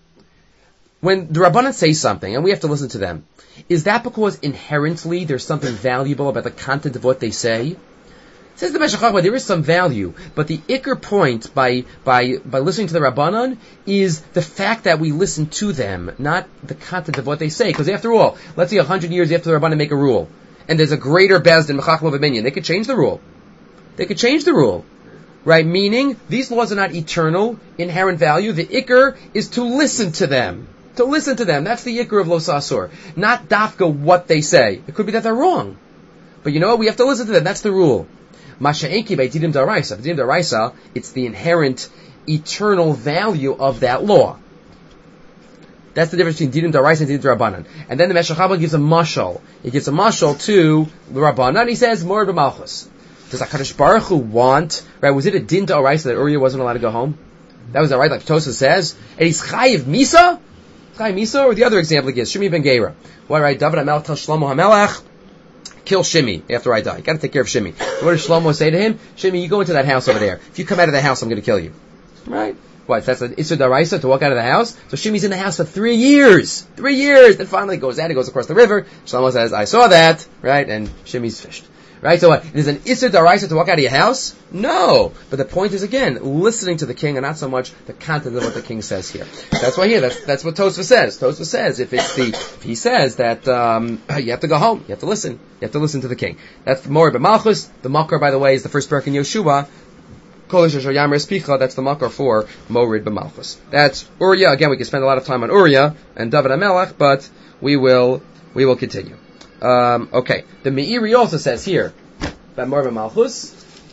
When the Rabbanan say something, and we have to listen to them, is that because inherently there's something valuable about the content of what they say? Says the Meshech Chochmah, there is some value, but the ikr point by listening to the Rabbanan is the fact that we listen to them, not the content of what they say. Because after all, let's say 100 years after the Rabbanan make a rule, and there's a greater Bezdin, Mechachma V'Minyan, they could change the rule. They could change the rule. Right? Meaning, these laws are not eternal, inherent value. The ikr is to listen to them. To listen to them. That's the ikr of Lo Sasur. Not dafka what they say. It could be that they're wrong. But you know what? We have to listen to them. That's the rule. Masha'enki by Didim Daraisa. Didim Daraisa, it's the inherent eternal value of that law. That's the difference between Didim Daraisa and Didim Darabanan. And then the Meshech Chochmah gives a mashal. He gives a mashal to the Rabbanan. He says, Mord b'malchus. Does HaKadosh Baruch Hu want, right, was it a din d'oraisa that Uriah wasn't allowed to go home? That was right, like Tosfos says. And he's chayiv misa? Chayiv misa? Or the other example he gives, Shimi ben Geira. Why, right, David HaMelech tells Shlomo HaMelech, kill Shimi after I die. You gotta take care of Shimi. What does Shlomo say to him? Shimi, you go into that house over there. If you come out of the house, I'm gonna kill you. Right? What, that's an Issur d'oraisa to walk out of the house? So Shimi's in the house for 3 years. 3 years! Then finally he goes out, he goes across the river. Shlomo says, I saw that, right, and Shimi's fished. Right, so what? Is an Issur d'oraisa to walk out of your house? No. But the point is, again, listening to the king and not so much the content of what the king says here. That's why here, that's what Tosfos says. Tosfos says, if he says that, you have to go home, you have to listen. You have to listen to the king. That's the Mori b'malchus. The makar, by the way, is the first parak in Yeshua. That's the makar for Morid b'malchus. That's Uriah. Again, we can spend a lot of time on Uriah and David HaMelech, but we will continue. Okay. The Meiri also says here, by Morid b'malchus,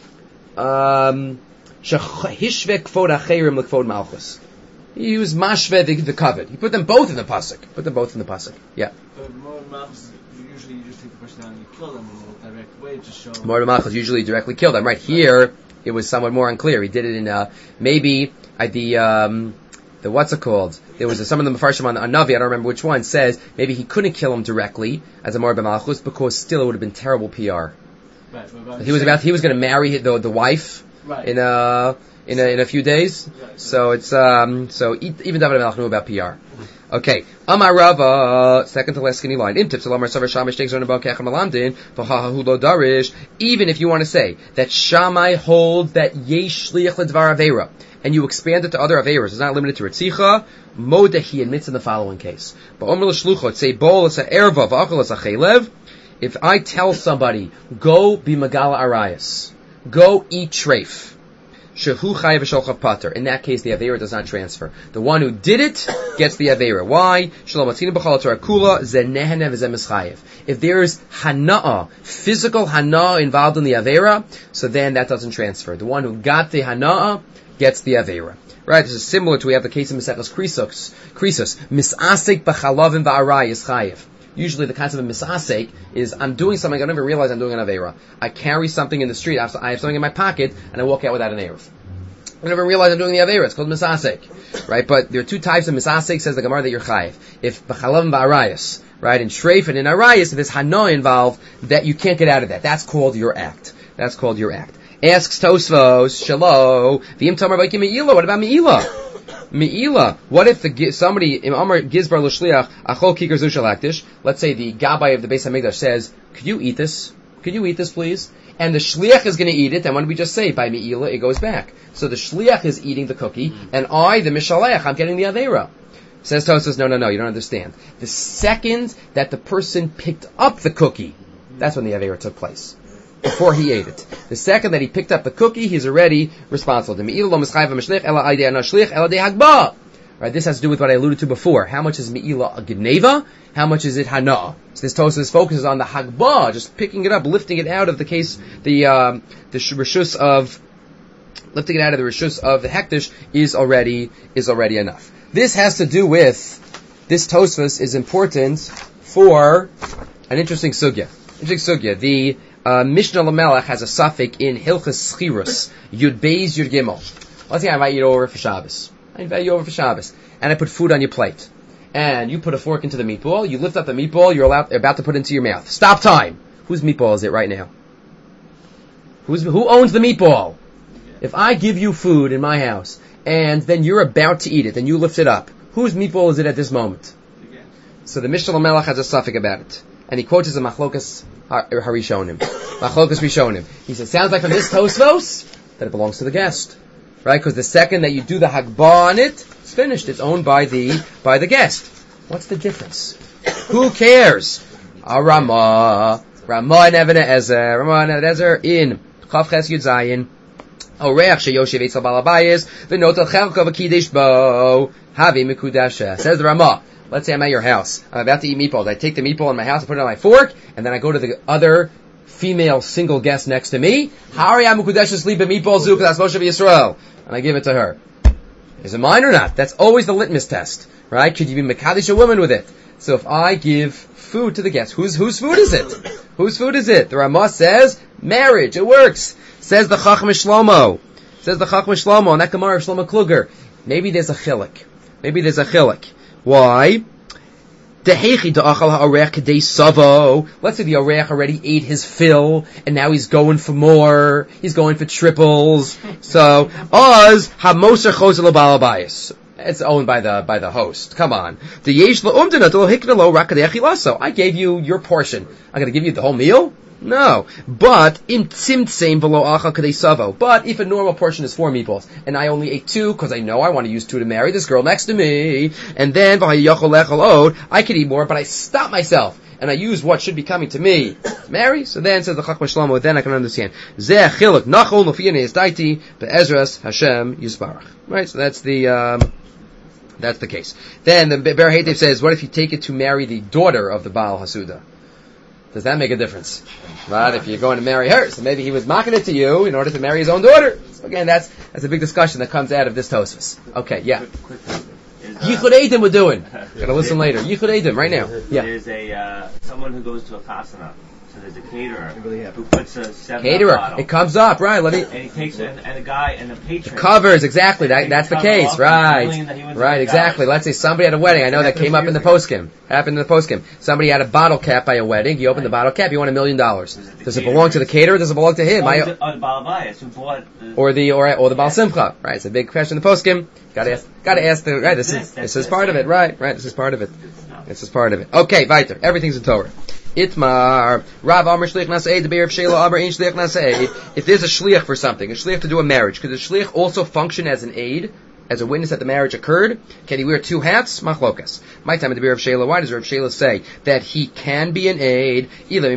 shehishvek kvod acherim l'kvod malchus. He used mashve the covet. He put them both in the pasuk. Yeah. But more malchus, usually you just take the person down and you kill them in a direct way, just show them. Morid b'malchus usually directly kill them. Right here, it was somewhat more unclear. He did it in maybe at the what's it called? There was some of the Mefarshim on Navi, I don't remember which one, says maybe he couldn't kill him directly as a Morid b'malchus because still it would have been terrible PR. Right, he was going to marry the wife in a few days. Right, so it's so even David HaMelech knew about PR. Okay, Amar Rava, second to last skinny line. Even if you want to say that Shammai holds that yesh shliach ledvar avera, and you expand it to other averas, it's not limited to Ritzicha, Modeh he admits in the following case. If I tell somebody, go be Megala Arayas, go eat treif, Shehu chayav v'sholchav pater. In that case, the avera does not transfer. The one who did it gets the avera. Why? Shalom atzina b'chal Torah kula zenehene v'zemischayev. If there is hana'ah, physical hana'ah involved in the avera, so then that doesn't transfer. The one who got the hana'ah gets the avera. Right? This is similar to we have the case of Maseches Krisos. Misasek b'chalavim v'arayis chayev. Usually the concept of misasek is I'm doing something I don't even realize I'm doing an avera. I carry something in the street, I have something in my pocket, and I walk out without an eruv. I never realize I'm doing the avera. It's called misasek, right? But there are two types of misasek. Says the Gemara that you're chayiv. If b'chalav ba'arayas, right, in shreif and in arayas, if there's hana involved, that you can't get out of that. That's called your act. Asks Tosfos, Shalo, v'im tamar b'kim me'ila. What about me'ila? Me'ila. What if somebody, im Amar Gizbar l'shliach, achol kikar zu shalaktish, let's say the Gabbai of the Beis HaMikdash says, could you eat this, please? And the shliach is going to eat it, and what did we just say? By me'ila, it goes back. So the shliach is eating the cookie, and I, the mishalech, I'm getting the avera. Says Tosfos, no, you don't understand. The second that the person picked up the cookie, that's when the avera took place. Before he ate it. The second that he picked up the cookie, he's already responsible. Right, this has to do with what I alluded to before. How much is me'ila a gneva? How much is it hana? So this Tosfos focuses on the hagbah, just picking it up, lifting it out of the case, the rishus of lifting it out of the rishus of the hektish is already enough. This has to do with this Tosfos is important for an interesting sugya. The Mishnah Lamelech has a suffix in Hilchas Schirus, Yud Beis Yud Gimel. Let's say I invite you over for Shabbos. And I put food on your plate. And you put a fork into the meatball, you lift up the meatball, you're about to put it into your mouth. Stop time! Whose meatball is it right now? Who owns the meatball? If I give you food in my house, and then you're about to eat it, and you lift it up, whose meatball is it at this moment? So the Mishnah Lamelech has a suffix about it. And he quotes as a machlokas Harishonim. Machlokas Rishonim. He says, sounds like from this Tosfos that it belongs to the guest. Right? Because the second that you do the Hagbah on it, it's finished. It's owned by the guest. What's the difference? Who cares? Ramah and Even Ezer in Chav Ches Yud Zayin. Oreach sheyoshev etzel balabayis v'notel chelka v'kidish bo havi mikudasha. Says the Ramah. Let's say I'm at your house. I'm about to eat meatballs. I take the meatball in my house, I put it on my fork, and then I go to the other female single guest next to me. Hari amukudasha sleep a meatball zoo because that's Moshe Yisrael, and I give it to her. Is it mine or not? That's always the litmus test, right? Could you be mekadesh a woman with it? So if I give food to the guest, whose food is it? Whose food is it? The Ramah says marriage. It works. Says the Chacham Shlomo. And that Gemara of Shlomo Kluger. Maybe there's a chilik. Why? Let's say the Oreach already ate his fill, and now he's going for more. He's going for triples. So, Oz HaMoser Chozel Balabayis. It's owned by the host. Come on. I gave you your portion. I'm going to give you the whole meal? No. But if a normal portion is 4 meatballs, and I only ate 2 because I know I want to use 2 to marry this girl next to me, and then I could eat more, but I stop myself and I use what should be coming to me. Mary? So then says the Chacham Shlomo, then I can understand. Right? So that's the case. Then the Ber Heitev says, what if you take it to marry the daughter of the Baal Hasuda? Does that make a difference? Right? If you're going to marry her, so maybe he was mocking it to you in order to marry his own daughter. So again, that's a big discussion that comes out of this Tosfos. Okay, yeah. Yichud Eidim we're doing. Gotta listen later. Yichud Eidim right now. Yeah. There's someone who goes to a chasana. So there's a caterer who puts a 7 bottle. It comes up, right? And he takes it, and a guy and the patron covers exactly. That's the case, right? Right, exactly. Let's say somebody at a wedding. I know that came up in the poskim. Happened in the poskim. Somebody had a bottle cap by a wedding. He opened the bottle cap. He won $1 million. Does it belong to the caterer? Or does it belong to him? Or the Balabayas who bought or the Baal Simcha? Right. It's a big question in the poskim. Got to ask the right. This is part of it. Right. This is part of it. Okay, weiter. Everything's in Torah. Itmar, Rav Amr Shliach Nasei, the Be'er of Shela Amr Ein Shliach Nasei. If there's a shliach for something, a shliach to do a marriage, could the shliach also function as an aid, as a witness that the marriage occurred? Can he wear 2 hats? Machlokas. My time at the Be'er of Shela, why does Rav Shela say that he can be an aid?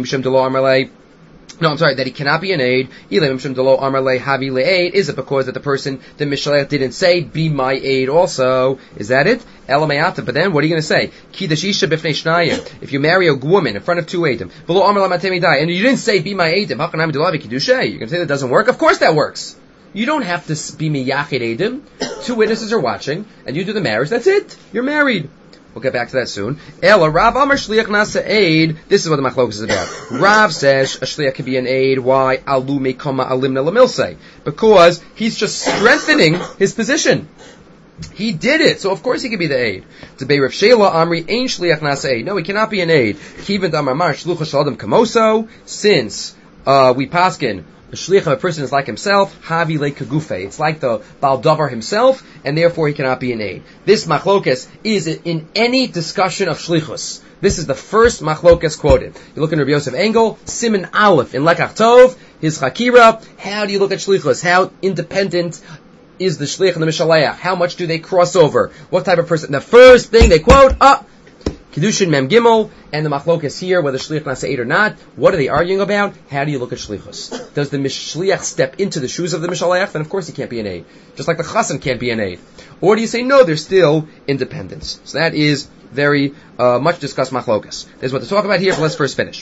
That he cannot be an aid. Is it because that the person, the Mishalech, didn't say, be my aid also? Is that it? But then, what are you going to say? If you marry a woman in front of 2 aidim, and you didn't say, be my aidim, you're going to say that doesn't work? Of course that works. You don't have to be miyachid aidim. 2 witnesses are watching, and you do the marriage, that's it. You're married. We'll get back to that soon. Ella Rav Amar Shliach Nasa Aid. This is what the Machlokes is about. Rav says a Shliach can be an aid. Why? Alu Mekama Alimna Lamilse. Because he's just strengthening his position. He did it, so of course he can be the aid. To be Rav Shela Amri Ein Shliach Nasa Aid. No, he cannot be an aid. Kivin Damar Mar Shlucha Shalom Kamoso. Since we paskin, a shliach of a person is like himself, havi le kagufe. It's like the Baal Davar himself, and therefore he cannot be an aid. This machlokes is in any discussion of shlichus. This is the first machlokes quoted. You look in Rabbi Yosef Engel, Siman Aleph in Lekach Tov, his Chakira. How do you look at shlichus? How independent is the shliach and the mishaleach? How much do they cross over? What type of person? The first thing they quote, Kedushin Mem Gimel, and the Machlokes here, whether Shliach Nasa Eid or not. What are they arguing about? How do you look at Shlichus? Does the Shliach step into the shoes of the Mishaleach? Then of course he can't be an aid. Just like the Chassan can't be an aid. Or do you say, no, there's still independence? So that is very much discussed Machlokes. There's what to talk about here, but let's first finish.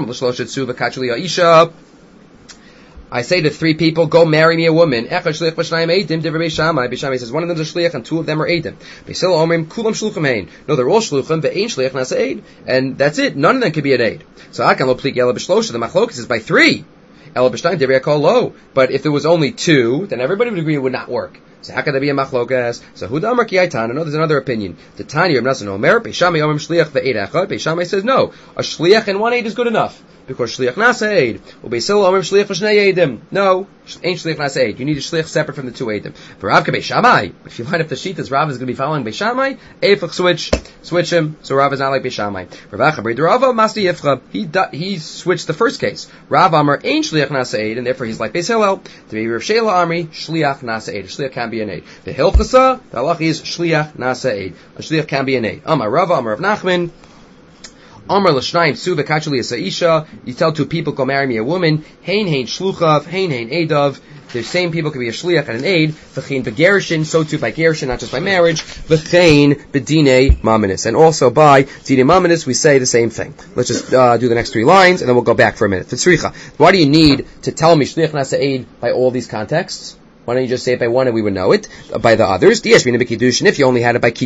I say to 3 people, go marry me a woman. Echad shliach v'shnayim eidim, divrei Beis Shammai. Beis Shammai says one of them is a shliach and 2 of them are eidim. Beis Hillel omrim kulam shluchim hein. No, they're all shluchim, ve'ein shliach nasa eid. And that's it. None of them can be an aid. So I can lo plik ela b'shlosha. The machlokes is by 3. Ela b'shnayim divrei akol lo. But if there was only 2, then everybody would agree it would not work. So how could there be a machlokas? So who damar ki aitan? No, there's another opinion. The Tanya Reb Nasan Omer, Beis Shammai omrim shliach ve'eid echad. Beis Shammai says no. A shliach and 1 aid is good enough. because shliach nasa eid. Ubeis Hillel omer shliach v'shnei eidim. No, ain't shliach nasa eid. You need a shliach separate from the two eidim. For Rav Beis Shammai, if you line up the sheet, as Rav is going to be following Beis Shammai, Eifach switch him. So Rav is not like Beis Shammai. Rav Acha B'Rava Masti Yifcha. He switched the first case. Rav Amar ain't shliach nasa eid, and therefore he's like Beis Hillel. To be Rav Shela Amri shliach nasa eid. Shliach can be an eid. The Hilchasa, the halach is shliach nasa eid. A shliach can be an eid. Amar Rav Amar Rav Nachman. Amar l'shnayim su v'kachali isha. You tell two people, go marry me a woman. Hein shluchav, hein eidav. The same people can be a shliach and an aid. V'chein begerishin, so too by gerishin, not just by marriage. V'chein bedine mamanis. And also by dine mamanis, we say the same thing. Let's just do the next three lines, and then we'll go back for a minute. Tzricha. Why do you need to tell me shliach nasa aid by all these contexts? Why don't you just say it by one and we would know it? By the others. If you only had it by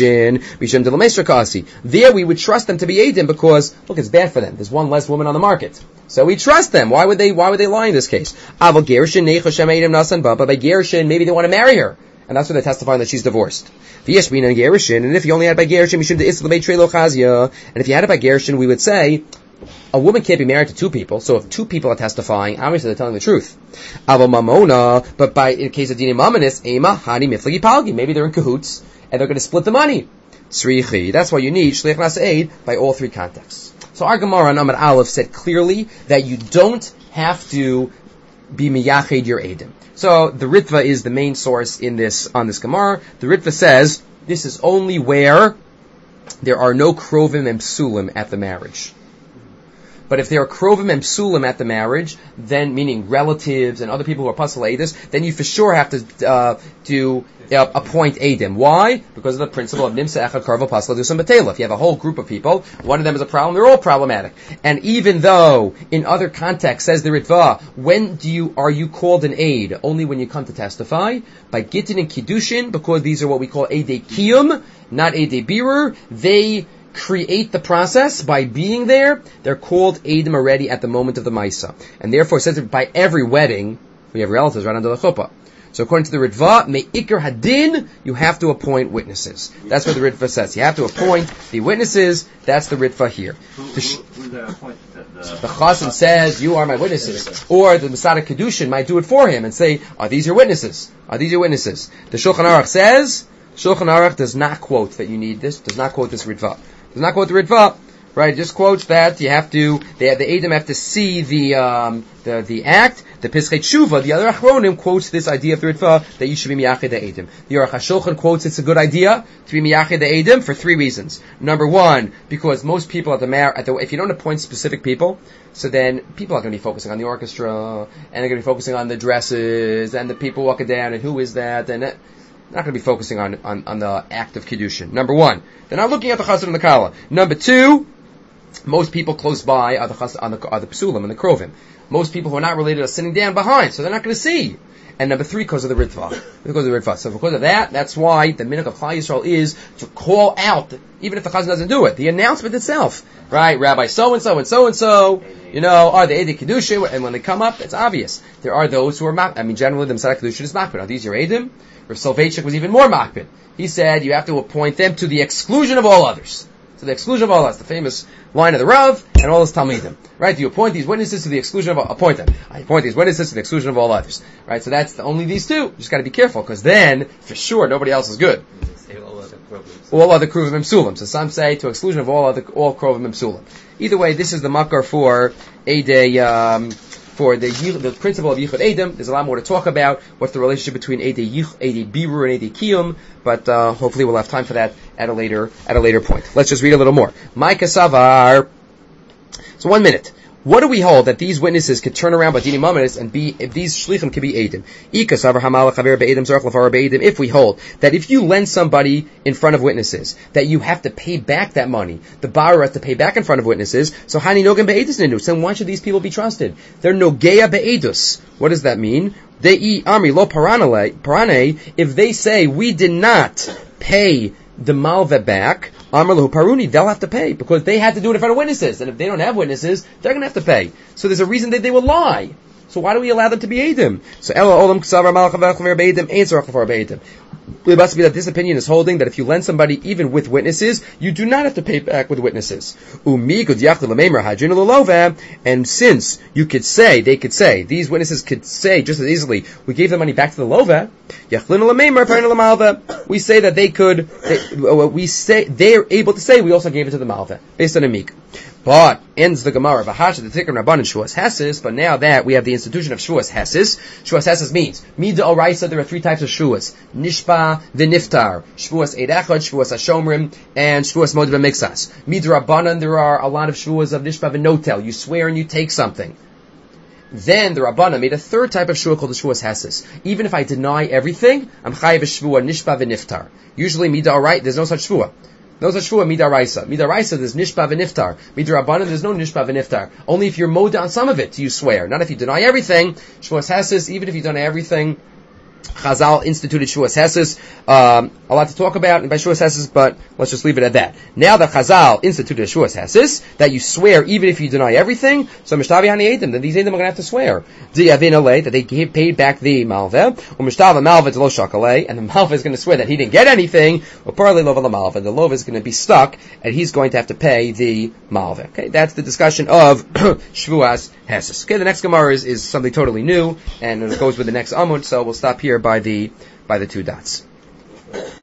Kiddushin, there we would trust them to be Eidim because, look, it's bad for them. There's one less woman on the market. So we trust them. Why would they lie in this case? But by Gerushin, maybe they want to marry her. And that's why they're testifying that she's divorced. And if you only had it by Gerushin, and if you had it by Gerushin, we would say, a woman can't be married to two people, so if two people are testifying, obviously they're telling the truth. But in the case of Dina Mamanis, maybe they're in cahoots, and they're going to split the money. That's why you need Shliach Nasa Eid by all three contexts. So our Gemara on Amud Aleph said clearly that you don't have to be miyached your Eidim. So the Ritva is the main source on this Gemara. The Ritva says, this is only where there are no krovim and psulim at the marriage. But if there are krovim and psulim at the marriage, then meaning relatives and other people who are pasal eidus, then you for sure have to appoint eidim. Why? Because of the principle of nimsa echad karva pasal dusam betela. If you have a whole group of people, one of them is a problem, they're all problematic. And even though in other contexts says the Ritva, when are you called an aid? Only when you come to testify. By Gittin and Kiddushin, because these are what we call eidei kiyum, not eidei birur, they create the process by being there. They're called Eidim already at the moment of the Maisa. And therefore it says that by every wedding, we have relatives right under the chuppah. So according to the Ritva, Me'ikar Hadin, you have to appoint witnesses. That's what the Ritva says. You have to appoint the witnesses. That's the Ritva here. Who's the appoint? The Chassan says, you are my witnesses. Or the Masada Kedushin might do it for him and say, are these your witnesses? Are these your witnesses? The Shulchan Aruch says, Shulchan Aruch does not quote that you need this, does not quote this Ritva. Does not quote the Ritva, right? It just quotes that you have to, the Eidim have to see the act. The Pischei Tshuva, the other Achronim, quotes this idea of the Ritva that you should be miyached the Eidim. The Aruch HaShulchan quotes it's a good idea to be miyached the Eidim for three reasons. Number one, because most people if you don't appoint specific people, so then people are going to be focusing on the orchestra, and they're going to be focusing on the dresses, and the people walking down, and who is that, and that. They're not going to be focusing on the act of Kiddushin. Number one, they're not looking at the Chassan and the Kala. Number two, most people close by are the Psulim and the Krovim. Most people who are not related are sitting down behind, so they're not going to see. And number three, because of the Ritva. So because of that, that's why the minhag of Klal Yisrael is to call out, even if the Chazan doesn't do it, the announcement itself. Right? Rabbi so-and-so and so-and-so, are the Eidei Kedushin, and when they come up, it's obvious. There are those who are generally the Masada Kedushin is makbid. Are these your Eidim? Rav Soloveitchik was even more makbid. He said you have to appoint them to the exclusion of all others. To the exclusion of all others. The famous line of the Rav and all his Talmidim. Right? You appoint these witnesses to the exclusion of all, appoint them. I appoint these witnesses to the exclusion of all others. Right? So that's only these two. You just gotta be careful, because then, for sure, nobody else is good. All other Kruvim and Psulim. So some say to exclusion of all Kruvim and Psulim. Either way, this is the makar for for the principle of Yichud Eidim. There's a lot more to talk about. What's the relationship between Eidei Birur and Eidei Kiyum? But hopefully we'll have time for that at a later point. Let's just read a little more. Micah Savar. So 1 minute. What do we hold that these witnesses could turn around by Dini Mamanis and if these shlichim could be Eidim? If we hold that if you lend somebody in front of witnesses, that you have to pay back that money, the borrower has to pay back in front of witnesses, so Hani Nogam Be'edus Ninu, then why should these people be trusted? They're Nogeya Be'edus. What does that mean? If they say, we did not pay the malva back, Amarlahu Paruni, they'll have to pay, because they had to do it in front of witnesses, and if they don't have witnesses, they're going to have to pay. So there's a reason that they will lie. So why do we allow them to be Eidim? So It must be that this opinion is holding that if you lend somebody even with witnesses, you do not have to pay back with witnesses. And since you could say, they could say, these witnesses could say just as easily, we gave the money back to the lova. We say that they're able to say we also gave it to the malva based on a meek. But ends the Gemara v'hasha the tikkun rabban and shuas hesis. But now that we have the institution of shuas hesis means mida oraisa. There are three types of shuas: nishpa v'niftar, shuas eid echad, shuas hashomrim, and shuas mod v'mixas. Mida rabbanan, there are a lot of shuas of nishpa v'notel. You swear and you take something. Then the Rabbana made a third type of shua called the shuas hesis. Even if I deny everything, I'm chayiv shvua nishpa v'niftar. Usually mida oraisa, there's no such shua. No such shua midaraisa. Midaraisa, there's nishpa v'niftar. Midarabbanan, there's no nishpa v'niftar. Only if you're moda on some of it, you swear. Not if you deny everything. Shuas hesis, even if you deny everything, Chazal instituted Shuas Hesis. A lot to talk about by Shuas Hesis, but let's just leave it at that. Now that Chazal instituted Shuas Hesis, that you swear even if you deny everything, so Mishtavi Hani Eidim, then these Eidim are going to have to swear. That they paid back the Malveh, or Mishtava Malveh to Lo Shakaleh, and the Malveh is going to swear that he didn't get anything, or Parley Lova La Malveh, the Lova is going to be stuck, and he's going to have to pay the Malveh. Okay, that's the discussion of Shuas Hesis. Okay, the next Gemara is something totally new, and it goes with the next Amud, so we'll stop here by the 2 dots.